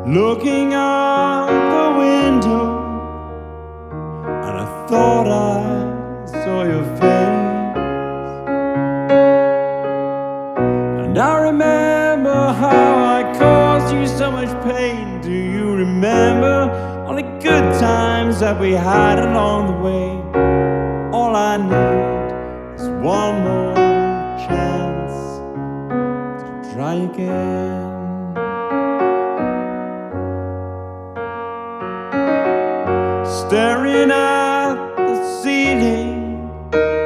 looking out the window, and I thought I saw your face. And I remember how I caused you so much pain. Do you remember all the good times that we had along the way? All I need is one more chance to try again.